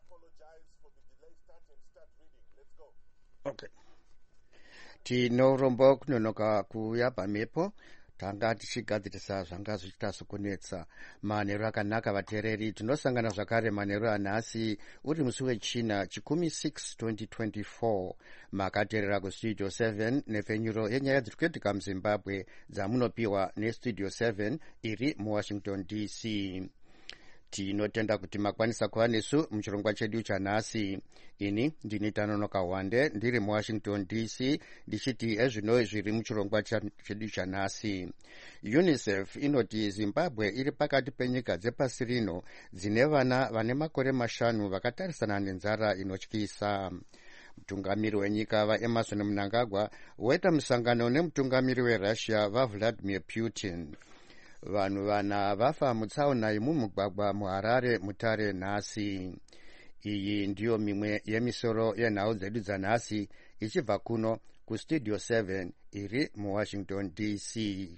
Okay. Tinoromba kunonoka kuuya pamhepo tanga tichigadzirisa zvanga zvichita sokunetsa manheru akanaka vateereri. Tinosangana zvakare manheru anhasi uri musi wechina chikumi 6 2024 makateerera kustudio 7 nepfenyuro yenyaya dziri kuitika muzimbabwe dzamunopiwa nestudio 7 iri muwashington dc. Tinotenda kuti makwanisa kuva nesu muchirongwa chedu chanhasi. Ini ndini Tanonoka Wande ndiri muwashington dc ndichiti ezvino zviri muchirongwa chedu chanhasi. UNICEF inoti Zimbabwe iri pakati penyika dzepasi rino dzine vana vane makore 5 vakatarisana nenzara inotyisa. Mutungamiri wenyika vaEmerson Mnangagwa waita musangano nemutungamiri weRussia vaVladimir Putin. Vanhu vana vafa mutsaona yemumugwagwa muHarare mutare nhasi. Iyi ndiyo mimwe yemisoro yenhau dzedu dzanhasi ichibva kuno kustudio 7 iri muwashington dc.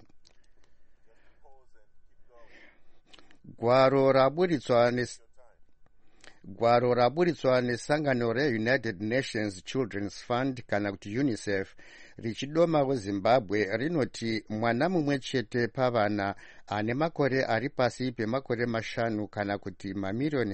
Gwaro raburitswa nesangano reUnited Nations Children's Fund kana kuti UNICEF richidoma weZimbabwe rinoti mwana mumwe chete pavana ane makore ari pasi pemakore 5 kana kuti mamirioni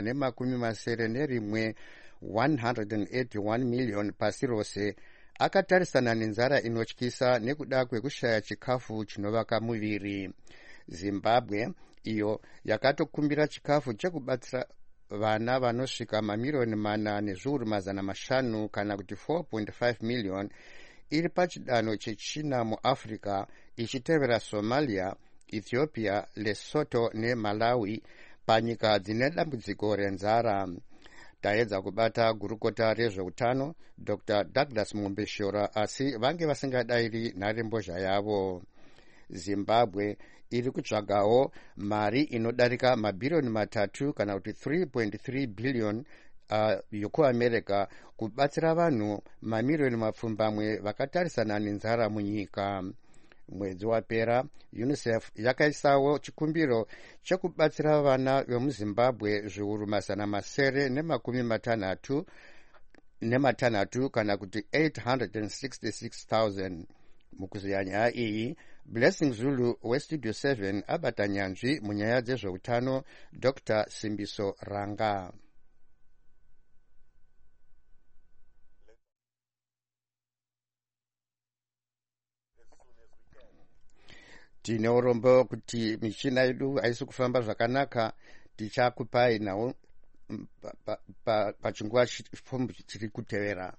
191 181 million pasi rose akatarisana nenzara inotyisa nekuda kwekushaya chikafu chinovaka muviri. Zimbabwe iyo yakatokumbira chikafu chekubatsira vana vanosvika mamirioni 4 nezviuru 500 kana kuti 4.5 million iri pachidanho chechina muAfrica ichitevera Somalia, Ethiopia, Lesotho neMalawi panyika dzine dambudziko renzara. Taedza kubata gurukota rezveutano Dr. Douglas Mumbeshora asi vange vasingadayiri nharembozha yavo. Zimbabwe iri kutsvagawo mari inodarika mabhirioni 3 kana kuti 3.3 billion yokuAmerica kubatsira vanhu mamirioni mapfumbamwe vakatarisana nenzara munyika. Mwedzi wapera UNICEF yakaisawo chikumbiro chekubatsira vana vemuZimbabwe zviuru 960 kana kuti 866,000. Mukuziya nyaya iyi Blessing Zulu westudio 7 abata nyanzvi munyaya dzezveutano Dr. Simbiso Ranga. Tine urombo kuti michina yedu haisi kufamba zvakanaka, tichakupai nawo pachinguva chiri kutevera.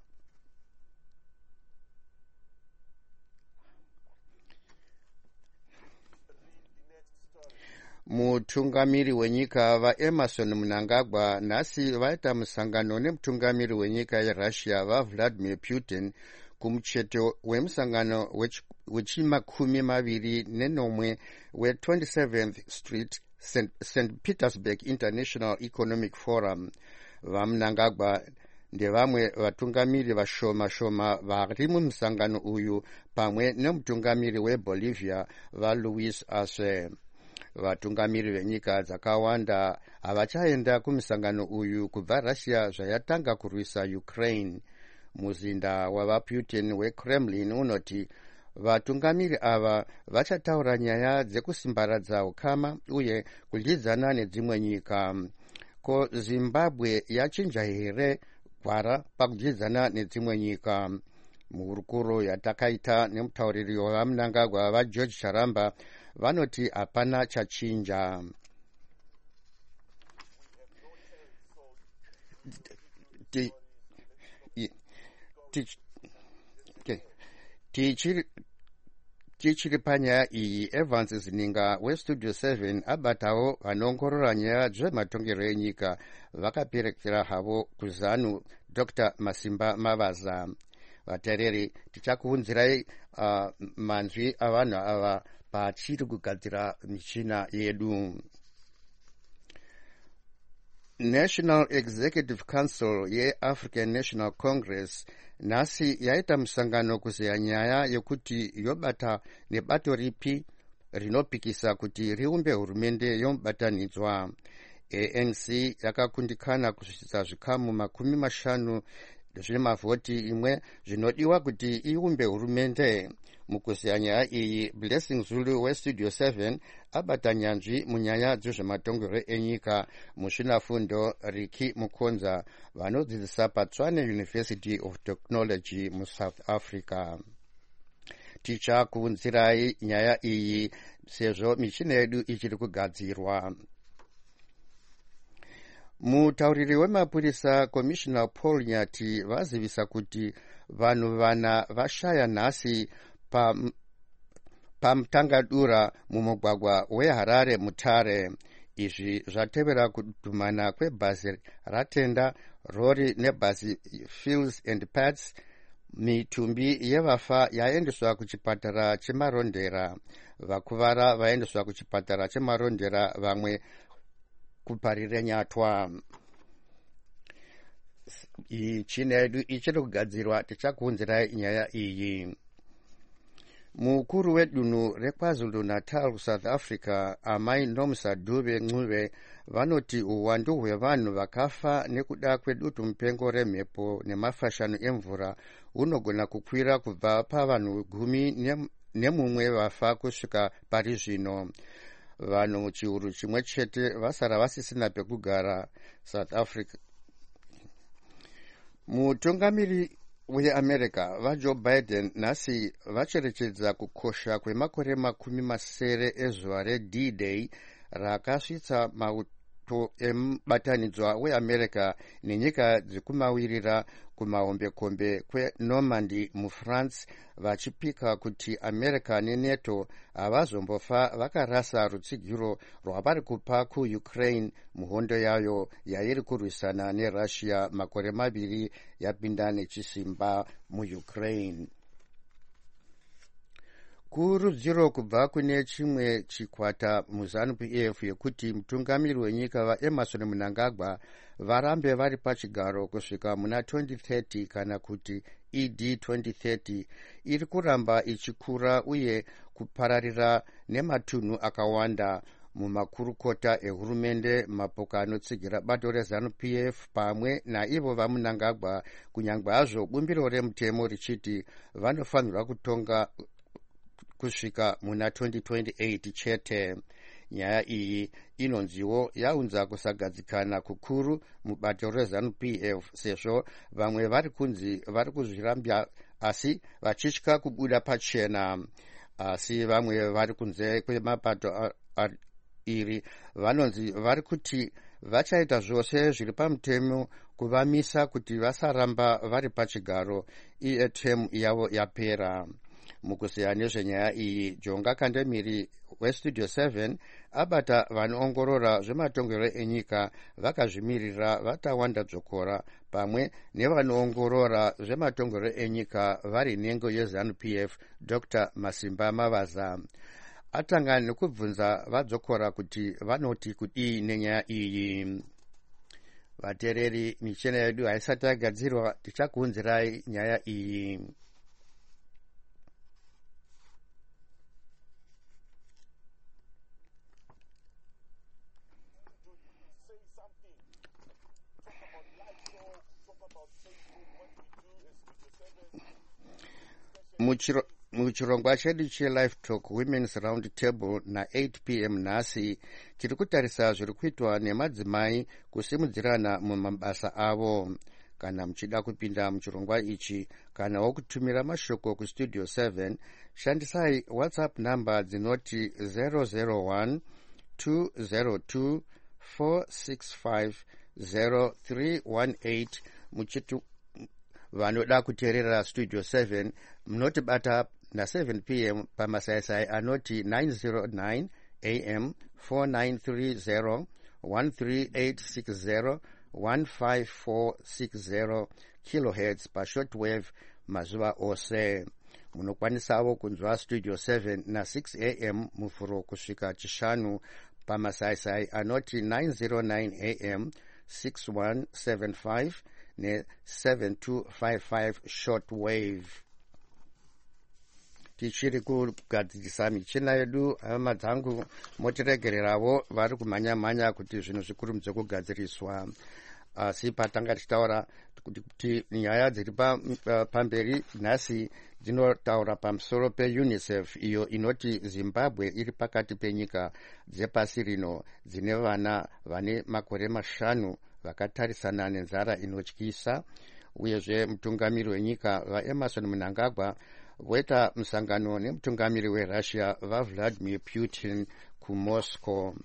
Mutungamiri wenyika vaEmerson Mnangagwa nhasi vaita musangano nemutungamiri wenyika yeRussia vaVladimir Putin kumucheto wemusangano wechimakumi-20 we27th Street St. Petersburg International Economic Forum. VaMnangagwa ndevamwe vatungamiri vashoma vari mumusangano uyu pamwe nemutungamiri weBolivia vaLuis Arce. Vatungamiri venyika dzakawanda havachaenda kumusangano uyu kubva Russia zvayatanga kurwisa Ukraine. Muzinda wavaPutin weKremlin unoti vatungamiri ava vachataura nyaya dzekusimbaradza ukama uye kudyidzana nedzimwe nyika. Ko Zimbabwe yachinja here gwara pakudyidzana nedzimwe nyika? Muhurukuro yatakaita nemutauriri wavaMnangagwa vaGeorge Charamba vanoti hapana chachinja. Tichiri panyaya iyi, Evans Zininga westudio 7 abatawo vanoongorora nyaya dzematongerwo enyika vakaperekera havo kuZANU Dr. Masimba Mavaza. Vateereri, tichakuunzirai manzwi avanhu ava pachiri kugadzira michina yedu. National Executive Council yeAfrican National Congress nhasi yaita musangano kuzeya nyaya yekuti yobata nebato ripi rinopikisa kuti riumbe hurumende yomubatanidzwa. ANC yakakundikana kusvitsa zvikamu 50 zvemavhoti imwe zvinodiwa kuti iumbe hurumende. Mukuziya nyaya iyi, Blessing Zulu westudio 7 abata nyanzvi munyaya dzezvematongero enyika musvinafundo Riki Mukonza vanodzidzisa paTshwane University of Technology muSouth Africa. Tichakuunzirai nyaya iyi sezvo michina yedu ichiri kugadzirwa. Mutauriri wemapurisa Commissioner Paul Nyati vazivisa kuti vanhu vana vashaya nhasi pamutangadura mumugwagwa weHarare Mutare. Izvi zvatevera kudhumana kwebhazi ratenda, rori nebhazi Fields and Pats. Mitumbi yevafa yaendeswa kuchipatara chemarondera, vakuvara vaendeswa kuchipatara chemarondera, vamwe kuparire Nyatwa. Michina yedu ichiri kugadzirwa, tichakuunzirai nyaya iyi. Mukuru wedunhu reKwaZulu Natal South Africa, Amai Nomsa Dube Ncube, vanoti uwandu hwevanhu vakafa nekuda kwedutu mupengo remhepo nemafashano emvura hunogona kukwira kubva pavanhu 11 vafa kusvika pari zvino. Vanhu chiuru chimwe chete vasara vasisina pekugara South Africa. Mutungamiri weAmerica vaJoe Biden nhasi vacherechedza kukosha kwemakore 70 ezuva reD-Day rakasvitsa mauto emubatanidzwa weAmerica nenyika dzekumavirira kumahombekombe kweNormandy muFrance, vachipika kuti America neNATO havazombofa vakarasa rutsigiro rwavari kupa kuUkraine muhondo yayo yairi kurwisana neRussia makore 2 yapinda nechisimba muUkraine. Kurudziro kubva kune chimwe chikwata muZANU-PF yekuti mutungamiri wenyika vaEmmerson Mnangagwa varambe vari pachigaro kusvika muna 2030 kana kuti ED 2030 iri kuramba ichikura uye kupararira nematunhu akawanda mumakurukota ehurumende, mapoka anotsigira bato reZANU-PF pamwe naivo vaMnangagwa, kunyangwe hazvo bumbiro remutemo richiti vanofanirwa kutonga kusvika muna 2028 chete. Nyaya iyi inonziwo yaunza kusagadzikana kukuru mubato reZANU-PF sezvo vamwe vari kunzi vari kuzvirambya asi vachitya kubuda pachena, asi vamwe vari kunze kwemapato iri vanonzi vari kuti vachaita zvose zviri pamutemo kuvamisa kuti vasaramba vari pachigaro iye temu yavo yapera. Mukuziya nezvenyaya iyi, Jonga Kandemiri westudio 7 abata vanoongorora zvematongero enyika vakazvimirira vatawanda dzokora pamwe nevanoongorora zvematongero enyika vari nhengo yeZANU-PF Dr. Masimba Mavaza. Atanga nekubvunza vadzokora kuti vanoti kudii nenyaya iyi. Vatereri, michina yedu haisati yagadzirwa, tichakuunzirai nyaya iyi. Muchirongwa chedu cheLive Talk Women's Round Table na8 p.m. nhasi tiri kutarisa zviri kuitwa nemadzimai kusimudzirana mumabasa avo. Kana muchida kupinda muchirongwa ichi kana wokutumira mashoko kustudio 7, shandisai WhatsApp namba dzinoti 001 202 465 0318. muchitu vanoda kuteerera studio 7 munotibata na7 p.m. pamasaisai anoti 909 am 4930 13860 15460 kilohertz pashortwave mazuva ose. Munokwanisawo kunzwa studio 7 na6 am mufuro kusvika chishanu pamasaisai anoti 909 am 6175 ne7255 shortwave. tichiri kugadzirisa michina yedu. hama dzangu motiregererawo, vari kumhanya-mhanya kuti zvinhu zvikurumidze kugadziriswa. Asi patanga tichitaura kuti nyaya dziri pamberi nhasi dzinotaura pamusoro peUNICEF, iyo inoti Zimbabwe iri pakati penyika dzepasi rino dzine vana vane makore 5 vakatarisana nenzara inotyisa. Uyezve mutungamiri wenyika vaEmerson Mnangagwa voita musangano nemutungamiri weRussia vaVladimir Putin kuMoscow.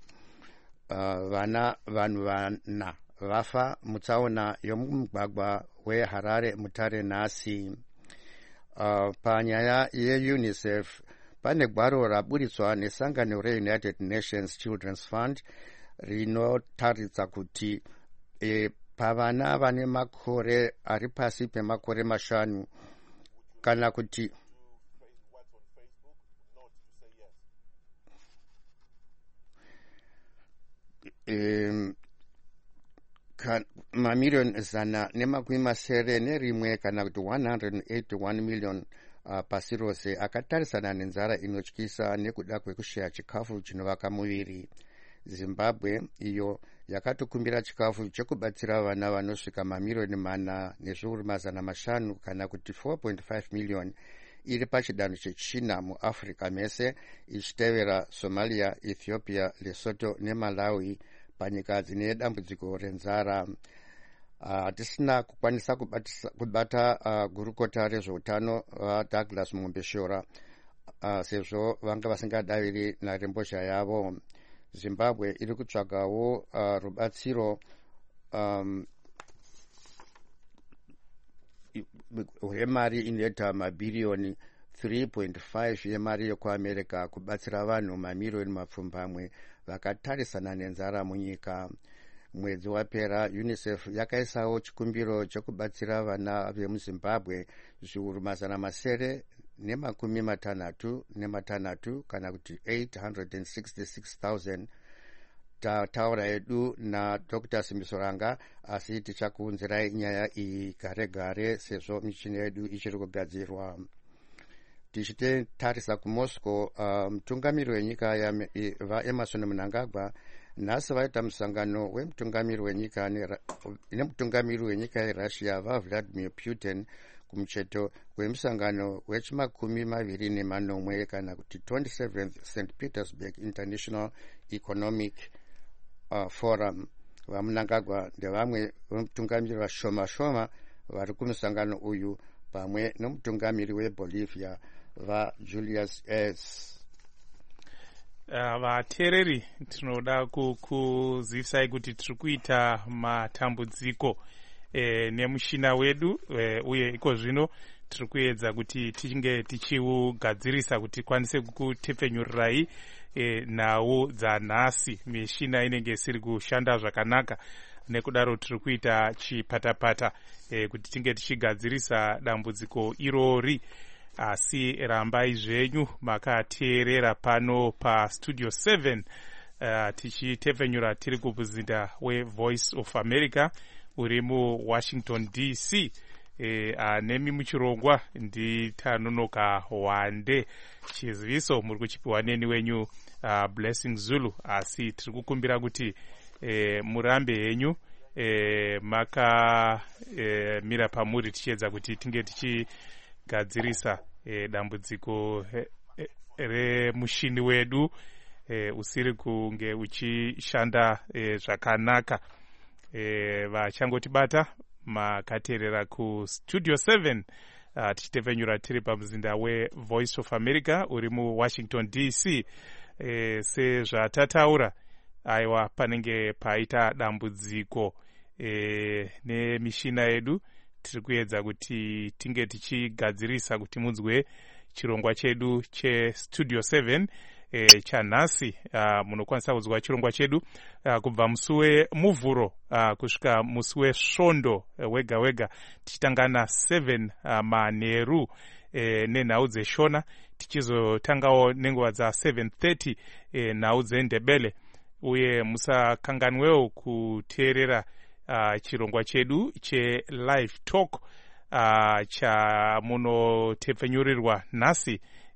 Vanhu vana vafa mutsaona yomumugwagwa weHarare mutare nhasi. Panyaya yeUNICEF pane gwaro raburitswa nesangano reUnited Nations Children's Fund rinotaridza kuti pavana vane makore ari pasi pemakore 5 kana kuti mamiliyoni 191 kana kuti 181 million pasi rose akatarisana nenzara inotyisa nekuda kwekushaya chikafu chinovaka muviri. Zimbabwe iyo yakatokumbira chikafu chekubatsira vana vanosvika mamiliyoni 4,500 kana kuti 4.5 million iri pachidanho chechina muAfrica mese, ichitevera Somalia, Ethiopia, Lesotho neMalawi panyika dzine dambudziko renzara. Hatisina kukwanisa kubata gurukota rezveutano Douglas Mumbeshora sezvo vanga vasingadaviri narembozha yavo. Zimbabwe iri kutsvagawo rubatsiro hwemari inoita mabhiriyoni 3.5 yemari yekuAmerica kubatsira vanhu mamiliyoni mapfumbamwe vakatarisana nenzara munyika. Mwedzi wapera UNICEF yakaisawo chikumbiro chekubatsira vana vemuZimbabwe zviuru 766 kana kuti 866,000. Tataura yedu na Dr. Simisoranga, asi tichakuunzirai nyaya iyi gare gare sezvo michina yedu ichiri kugadzirwa. Tichitarisa kuMoscow, mutungamiri wenyika vaEmerson Mnangagwa nhasi vaita musangano wemutungamiri wenyika nemutungamiri wenyika yeRussia vaVladimir Putin kumucheto wemusangano wechi20 kana kuti 27th St. Petersburg International Economic Forum. Vamunangagwa ndevamwe vemutungamiri vashoma vari kumusangano uyu pamwe nomutungamiri weBolivia vaJulius S. Vateereri, tinoda kukuzivisai kuti tiri kuita matambudziko nemushina wedu, uye iko zvino tiri kuedza kuti tichinge tichiugadzirisa kuti kwanise kukutepfenyurirai nhau dzanhasi. Mishina inenge isiri kushanda zvakanaka, nekudaro tiri kuita chipatapata kuti tinge tichigadzirisa dambudziko irori. Asi rambai zvenyu makateerera pano paStudio 7 tichitepfenyura tiri kumuzinda weVoice of America uri muWashington DC. Nemi muchirongwa nditanonoka wande. Chiziviso muri kuchipiwa neni wenyu Blessing Zulu. Asi tiri kukumbira kuti murambe henyu makamira pamuri tichiedza kuti tinge tichigadzirisa dambudziko remushini wedu usiri kunge uchishanda zvakanaka. Vachangotibata makateerera kuStudio 7 tichitepfenyura tiri pamuzinda weVoice of America uri muWashington DC. Sezvatataura, aiwa panenge paita dambudziko nemishina yedu. Tiri kuedza kuti tinge tichigadzirisa kuti munzwe chirongwa chedu cheStudio 7 chanhasi. Munokwanisa kunzwa chirongwa chedu kubva musi weMuvhuro kusvika musi weSvondo wega wega, tichitangana 7 manheru nenhau dzeshona, tichizotangawo nenguva dza7:30 nhau dzeNdebele. Uye musakanganwewo kuteerera chirongwa chedu cheLive Talk chamunotepfenyurirwa nhasi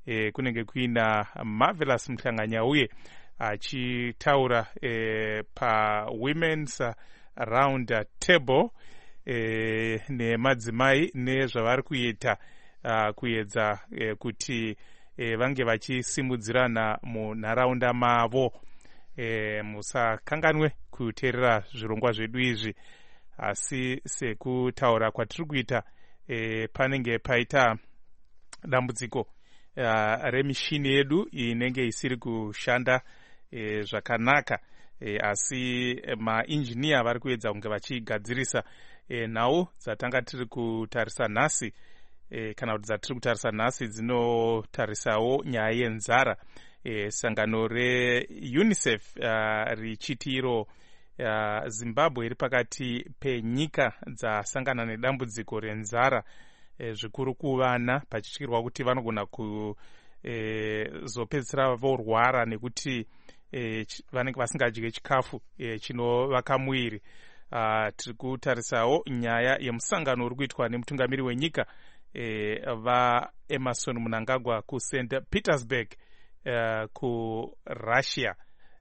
kunenge kuina Marvelous Mhlanganyauye achitaura pawomen's round table nemadzimai nezvavari kuita kuedza kuti vange vachisimudzirana munharaunda mavo. Musakanganwe kuteerera zvirongwa zvedu izvi, asi sekutaura kwatiri kuita panenge paita dambudziko remishini yedu inenge isiri kushanda zvakanaka, asi mainjiniya vari kuedza kunge vachigadzirisa nhau dzatanga tiri kutarisa nhasi, kana kuti dzatiri kutarisa nhasi dzinotarisawo nyaya yenzara. Sangano reUNICEF richiti iro Zimbabwe iri pakati penyika dzasangana nedambudziko renzara zvikuru kuvana, pachityirwa kuti vanogona kuzopedzisira vorwara nekuti vanenge vasingadye chikafu chinovaka muviri. Tiri kutarisawo nyaya yemusangano uri kuitwa nemutungamiri wenyika vaEmerson Mnangagwa kuSt Petersburg kuRussia.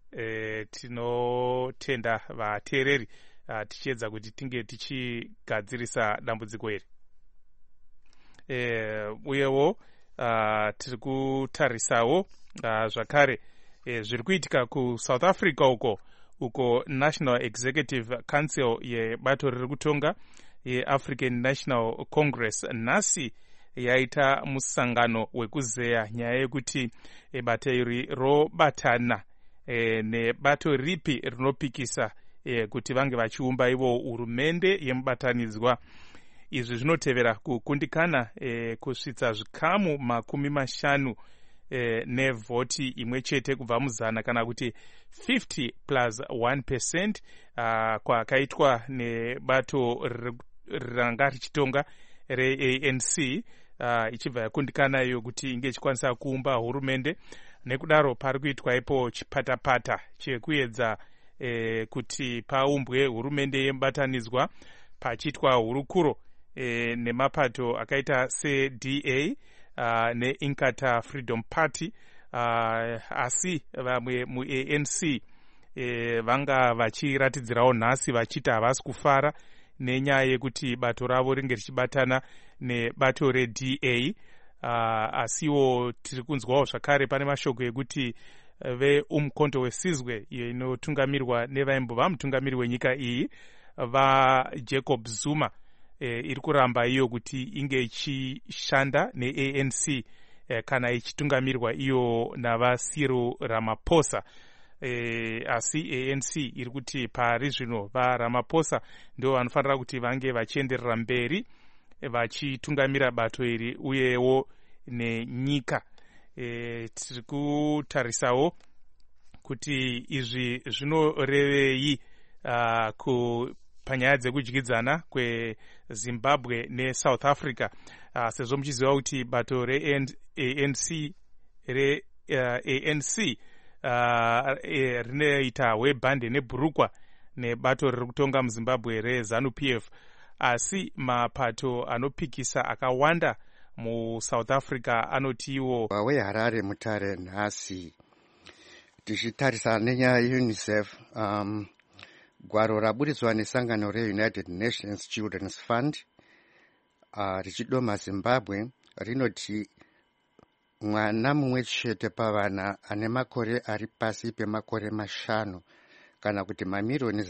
Tinotenda vateereri tichiedza kuti tinge tichigadzirisa dambudziko iri. Uyewo tiri kutarisawo zvakare zviri kuitika kuSouth Africa uko National Executive Council yebato riri kutonga yeAfrican National Congress nhasi yaita musangano wekuzeya nyaya yekuti bato iri robatana nebato ripi rinopikisa kuti vange vachiumba ivo hurumende yemubatanidzwa. Izvi zvinotevera kukundikana kusvitsa zvikamu 50 nevhoti imwe chete kubva muzana, kana kuti 50+1% kwakaitwa nebato ranga richitonga reANC ichibva yakundikana iyo kuti inge ichikwanisa kuumba hurumende. Nekudaro pari kuitwa ipo chipatapata chekuedza kuti paumbwe hurumende yemubatanidzwa pachiitwa hurukuro nemapato akaita seDA neInkatha Freedom Party, asi vamwe muANC vanga vachiratidzirawo nhasi vachiti havasi kufara nenyaya yekuti bato ravo ringe richibatana nebato reDA. Asiwo tiri kunzwawo zvakare pane mashoko ekuti veUmkhonto weSizwe iyo inotungamirwa nevaimbova mutungamiri wenyika iyi vaJacob Zuma iri kuramba iyo kuti inge ichishanda neANC kana ichitungamirwa iyo navaCyril Ramaphosa. Asi ANC iri kuti pari zvino vaRamaphosa ndio vanofanira kuti vange vachienderera mberi vachitungamira bato iri uyewo nenyika. Tiri kutarisawo kuti izvi zvinorevei panyaya dzekudyidzana kweZimbabwe neSouth Africa, sezvo muchiziva kuti bato reANC rinoita webhande nebhurukwa nebato riri kutonga muZimbabwe reZANU-PF, asi mapato anopikisa akawanda muSouth Africa anotiwo weHarare Mutare nhasi. Tichitarisa nenyaya yeUNICEF, gwaro raburitswa nesangano reUnited Nations Children's Fund richidoma Zimbabwe rinoti mwana mumwe chete pavana ane makore ari pasi pemakore 5 kana kuti mamirioni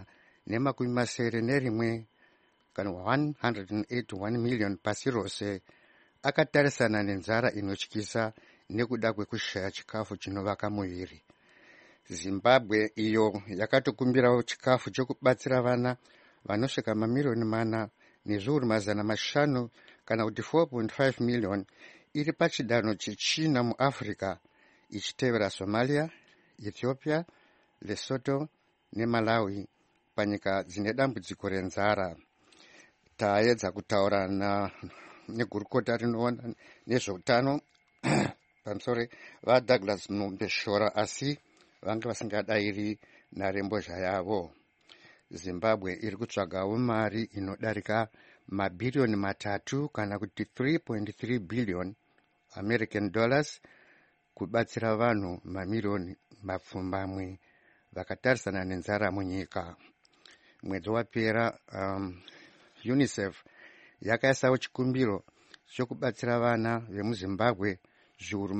191 kana 181 million pasi rose akatarisana nenzara inotyisa nekuda kwekushaya chikafu chinovaka muviri. Zimbabwe iyo yakatokumbirawo chikafu chokubatsira vana vanosvika mamirioni 4 nezviuru 500 kana kuti 4.5 million iri pachidanho chechina muAfrica ichitevera Somalia, Ethiopia, Lesotho neMalawi panyika dzine dambudziko renzara. Taedza kutaura negurukota rinoona nezveutano pamusoro vaDouglas Nombeshora, asi vanga vasingadayiri nharembozha yavo. Zimbabwe iri kutsvagawo mari inodarika mabhiriyoni 3 kana kuti 3.3 billion American dollars kubatsira vanhu mamiriyoni mapfumbamwe vakatarisana nenzara munyika. Mwedzi wapera UNICEF yakaisawo chikumbiro chokubatsira vana vemuZimbabwe zviuru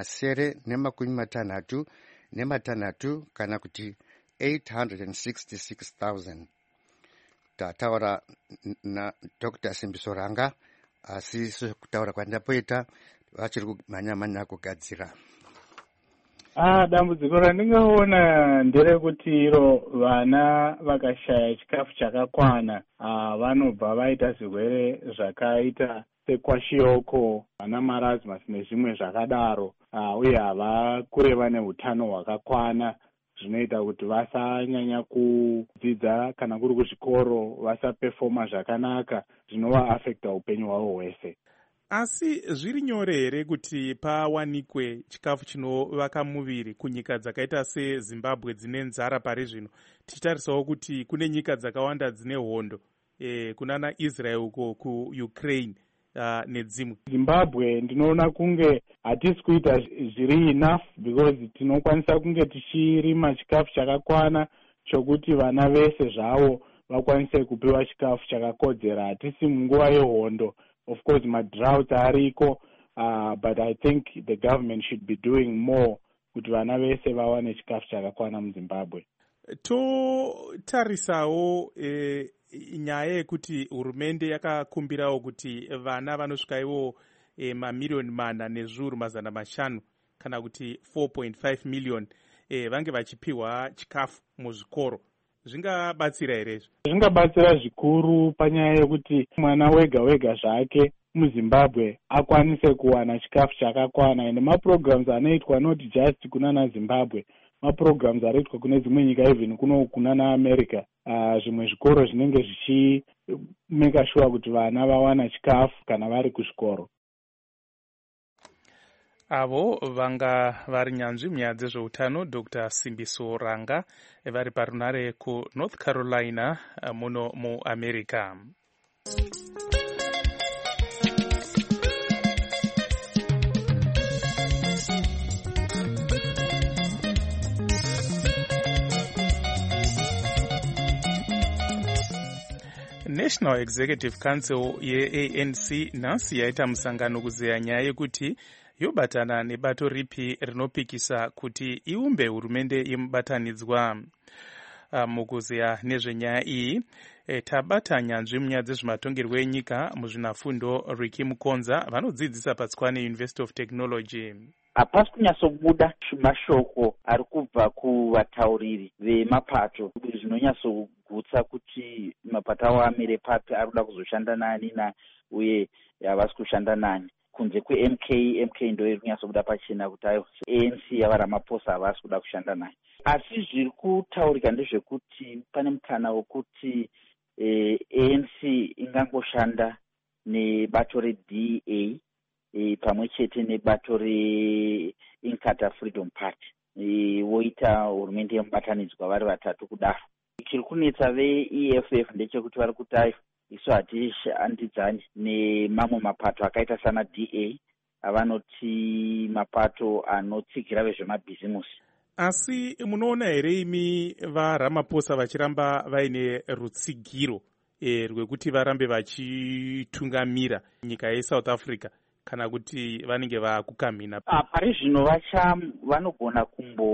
966 kana kuti 866,000. Tataura naDr. Simbiso Ranga, asi sekutaura kwandapoita vachiri kumhanya kugadzira. Dambudziko randingaona nderekuti iro vana vakashaya chikafu chakakwana vanobva vaita zvirwere zvakaita sekwashiorkor, vana marasmus nezvimwe zvakadaro, uye havakure vane utano hwakakwana, zvinoita kuti vasanyanya kudzidza kana kuri kuzvikoro, vasapefoma zvakanaka, zvinovaafekta upenyu hwavo hwese. Asi zviri nyore here kuti pawanikwe chikafu chinovaka muviri kunyika dzakaita seZimbabwe dzine nzara pari zvino, tichitarisawo kuti kune nyika dzakawanda dzine hondo, kunana Israel uko kuUkraine nedzimwe. Zimbabwe ndinoona kunge hatisi kuita zviri enough, because tinokwanisa kunge tichirima chikafu chakakwana chokuti vana vese zvavo vakwanise kupiwa chikafu chakakodzera. Hatisi munguva yehondo. Of course, droughts ariko, but I think the government should be doing more kuti vana vese vawane chikafu chakakwana muZimbabwe. Totarisawo nyaya yekuti hurumende yakakumbirawo kuti vana vanosvika ivo mamiriyoni 4,500,000 kana kuti 4.5 million vange vachipiwa chikafu muzvikoro. Zvingabatsira here? Zvingabatsira zvikuru panyaya yekuti mwana wega wega zvake muZimbabwe akwanise kuwana chikafu chakakwana, ende maprograms anoitwa not just kunana Zimbabwe, maprograms anoitwa kune dzimwe nyika, even kunana America. Zvimwe zvikoro zvinenge zvichimeka sure kuti vana vawana chikafu kana vari kuzvikoro. Avo vanga vari nyanzvi munyaya dzezveutano Dr. Simbiso Ranga vari parunare kuNorth Carolina muno muAmerica. National Executive Council yeANC nhasi yaita musangano kuzeya nyaya yekuti yobatana nebato ripi rinopikisa kuti iumbe hurumende yemubatanidzwa. Mukuzeya nezvenyaya iyi tabata nyanzvi munyaya dzezvematongerwo enyika muzvinafundo Ricky Mukonza vanodzidzisa paTswane University of Technology. Hapasi kunyatsobuda mashoko ari kubva kuvatauriri vemapato zvinonyatsogutsa kuti mapato avo amire papi, ari kuda kuzoshanda nani uye havasi kushanda nani. Kunze kweMK ndo iri kunyatsobuda pachena kuti ayo ANC yava Ramaphosa havasi kuda kushanda naye. Asi zviri kutaurika ndezvekuti pane mukana wokuti ANC ingangoshanda nebato reDA pamwe chete nebato reInkatha Freedom Party, woita hurumende yemubatanidzwa vari vatatu kudaro. Chiri kunetsa veEFF ndechekuti vari kuti isu hatishandidzani nemamwe mapato akaita sana DA, avanoti mapato anotsigira vezvemabhizimusi. Asi munoona here imi vaRamaphosa vachiramba vaine rutsigiro rwekuti varambe vachitungamira nyika yeSouth Africa, kana kuti vanenge vakukamhina? Pari zvino vanogona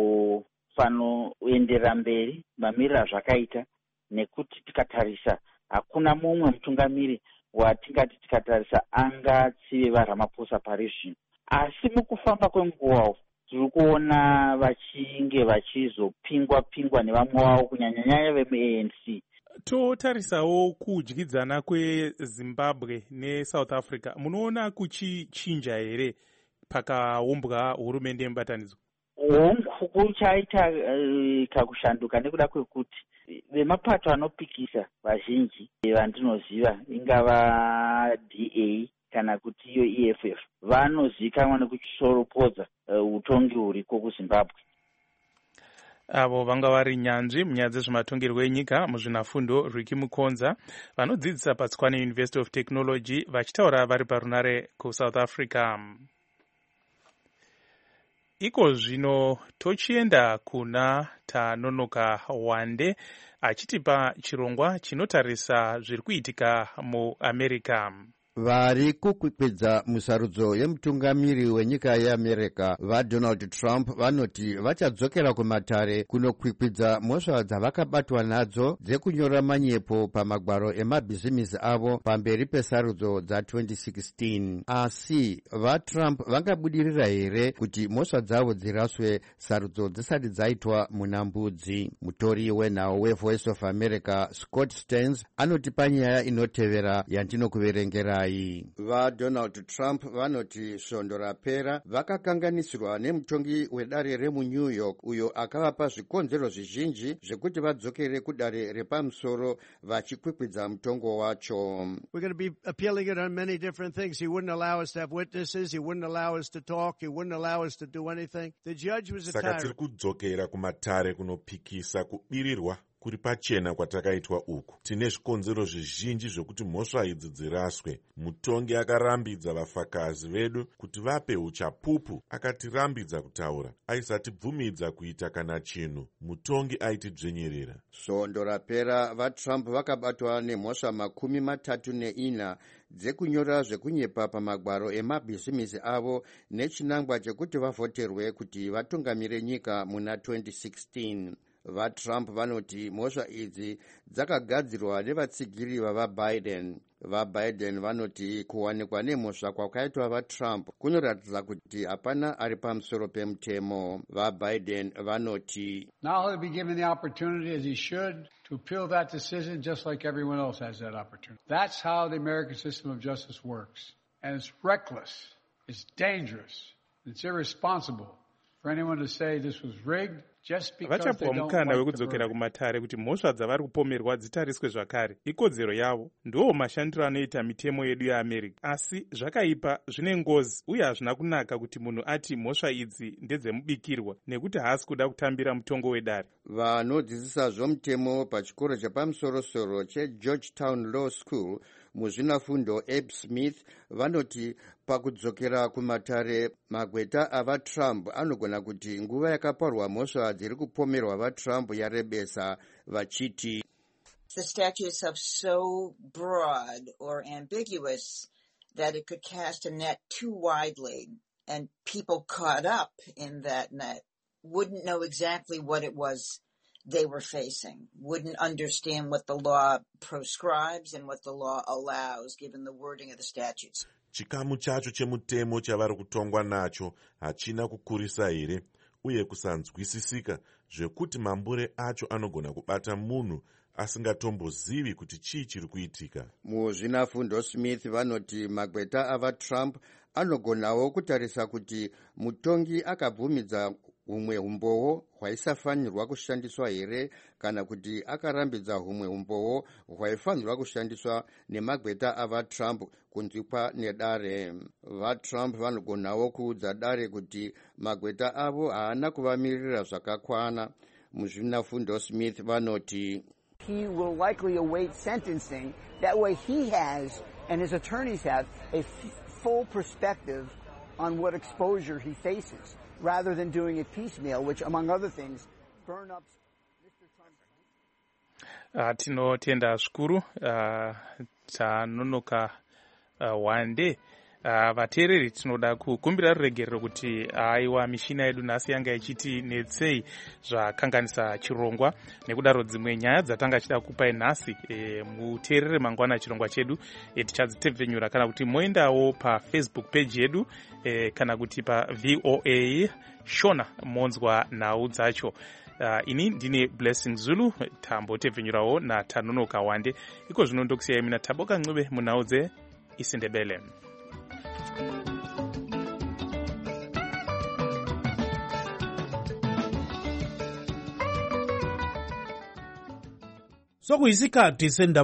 kumbofanoenderera mberi mamiriro azvakaita, nekuti tikatarisa hakuna mumwe mutungamiri watingati tikatarisa angatsive vaRamaphosa pari zvino. Asi mukufamba kwenguva tiri kuona vachinge vachizopingwa nevamwe wavo kunyanyanyanya vemuANC. Totarisawo kudyidzana kweZimbabwe neSouth Africa, munoona kuchichinja here pakaumbwa hurumende yemubatanidzwa? Kuchaita kakushanduka nekuda kwekuti vemapato anopikisa vazhinji vandinoziva, ingava DA kana kuti iyo EFF, vanozikanwa nekusoropodza utongi huriko kuZimbabwe. Avo vanga vari nyanzvi munyaya dzezvematongerwo enyika muzvinafundo Ricky Mukonza vanodzidzisa paTswane University of Technology vachitaura vari parunare kuSouth Africa. iko zvino tochienda kuna Tanonoka Wande achitipa chirongwa chinotarisa zviri kuitika muAmerica. Vari kukwikwidza musarudzo yemutungamiri wenyika yeAmerica vaDonald Trump vanoti vachadzokera kumatare kunokwikwidza mhosva dzavakabatwa nadzo dzekunyora manyepo pamagwaro emabhizimisi avo pamberi pesarudzo dza2016. Asi vaTrump vangabudirira here kuti mhosva dzavo dziraswe sarudzo dzisati dzaitwa muna mbudzi? Mutori wenhau weVoice of America Scott Stearns anotipa nyaya inotevera yandinokuverengerai. VaDonald Trump vanoti svondo rapera vakakanganisirwa nemutongi wedare remuNew York uyo akavapa zvikonzero zvizhinji zvekuti vadzokere kudare repamusoro vachikwikwidza mutongo wacho. We're going to be appealing it on many different things. He wouldn't allow us to have witnesses. He wouldn't allow us to talk. He wouldn't allow us to do anything. The judge was a tyrant. Saka tiri kudzokera kumatare kunopikisa kubirirwa kuri pachena kwatakaitwa uku. Tine zvikonzero zvizhinji zvokuti mhosva idzi dziraswe. Mutongi akarambidza vafakazi vedu kuti vape uchapupu, akatirambidza kutaura, aisatibvumidza kuita kana chinhu. Mutongi aitidzvenyerera. Svondo rapera vaTrump vakabatwa nemhosva 34 dzekunyora zvekunyepa pamagwaro emabhizimisi avo nechinangwa chekuti vavhoterwe kuti vatungamire nyika muna 2016. VaTrump vanoti mhosva idzi dzakagadzirwa nevatsigiri vavaBiden. VaBiden vanoti kuwanikwa nemhosva kwakaitwa vaTrump kunoratidza kuti hapana ari pamusoro pemutemo. VaBiden vanoti now he'll be given the opportunity, as he should, to appeal that decision just like everyone else has that opportunity. That's how the American system of justice works. And it's reckless, it's dangerous, it's irresponsible for anyone to say this was rigged. Vachapuwa mukana wekudzokera kumatare kuti mhosva dzavari kupomerwa dzitariswe zvakare. Ikodzero yavo. Ndiwo mashandiro anoita mitemo yedu yeAmerica. Asi zvakaipa zvine ngozi uye hazvina kunaka kuti munhu ati mhosva idzi ndedzemubikirwa nekuti haasi kuda kutambira mutongo wedare. Vanodzidzisa zvomutemo pachikoro chepamusoro-soro cheGeorgetown Law School muzvinafundo Abe Smith vanoti pakudzokera kumatare magweta avaTrump anogona kuti nguva yakaparwa mhosva dziri kupomerwa vaTrump yarebesa vachiti the statutes are so broad or ambiguous that it could cast a net too widely, and people caught up in that net wouldn't know exactly what it was they were facing, wouldn't understand what the law proscribes and what the law allows, given the wording of the statutes. Chikamu chacho chemutemo chavari kutongwa nacho hachina kukurisa here uye kusanzwisisika zvekuti mambure acho anogona kubata munhu asingatombozivi kuti chii chiri kuitika. Muzvinafundo Smith vanoti magweta avaTrump anogonawo kutarisa kuti mutongi akabvumidza humwe umboo hwaisafanirwa kushandiswa here kana kuti akarambidza humwe umboo hwaifanirwa kushandiswa nemagweta avaTrump kunzwikwa nedare. VaTrump vanogonawo kuudza dare kuti magweta avo haana kuvamirira zvakakwana. Muzvinafundo Smith vanoti he will likely await sentencing. That way he has, and his attorneys have, a full perspective on what exposure he faces, rather than doing it piecemeal, which, among other things, burn up Mr. Trump's... Tinotenda zvikuru Tanonoka Wande. Vateereri tinoda kukumbira ruregerero kuti aiwa mishina yedu nhasi yanga ichiti netsei zvakanganisa chirongwa, nekudaro dzimwe nyaya dzatanga chida kupai nhasi muteerere mangwana chirongwa chedu tichadzitebvenyura, kana kuti moendawo paFacebook page yedu kana kuti paVOA Shona monzwa nhau dzacho. Ini ndine Blessing Zulu, tambotebvenyurawo naTanonoka Wande. Iko zvino ndokusiyai mina Taboka Ncube munhau dzeIsindebele. Sokuyisikhathi sendaba